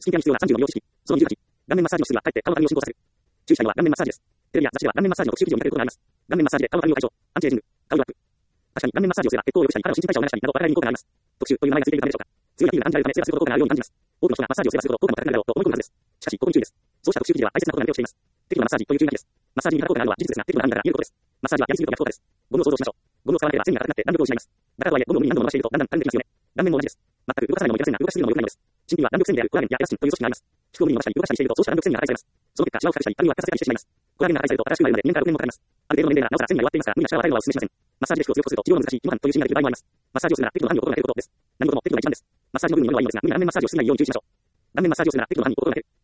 スキンケアに必要な30の美容知識。その28、顔面マッサージの質がかえって顔の髪を進行させる。注意したいのは顔面マッサージです。テレビや雑誌では顔面マッサージの特集記事を見かけることがあります。顔面マッサージで顔の髪を解消、アンチエイジング、顔色アップ。確かに顔面マッサージをすれば血行を良くしたり、肌の新陳代謝を促したりなど、体に効果があります。特集という名前がついているためでしょうか。強いアピールが感じられるため、セーラすることがあるように感じます。多くの人がマッサージをすればするほど効果も高くなるだろうと思い込むはずです。しかし、ここに注意です。そうした特集記事は大切なことが抜け落ちています。適度なマッサージという注意書きです。マッサージに似た効果があるのは事実ですが、適度な範囲から言えることです。マッサージはやりすぎると逆効果です。ゴムを想像しましょう。ゴムを使わなければ繊維が硬くなって弾力を失います。だからとはいえ、ゴムを無理に何度も伸ばしているとだんだんたるんできますよね。顔面も同じです。全く動かさないのもいけませんが、動かしすぎるのも良くないのです。真皮には弾力繊維であるコラーゲンやエラスチンという組織があります。皮膚を無理に伸ばしたり動かしたりしていると、そうした弾力繊維が破壊されます。その結果、シワを深くしたり、あるいは硬させたりしてしまいます。コラーゲンが破壊されると新しくなるので、2年から6年もかかります。ある程度の年齢ならなおさら繊維が弱っていますから、無理なシワを与えるのはお勧めしません。マッサージで皮膚を強くすると治療が難しい、肝斑というシミができる場合もあります。マッサージをするなら適度な範囲を心がけることです。何事も適度が一番です。マッサージの部分によるのはいいのですが、無理な顔面マッサージをしすぎないように注意しましょう。顔面マッサージをするなら適度な範囲を心がける。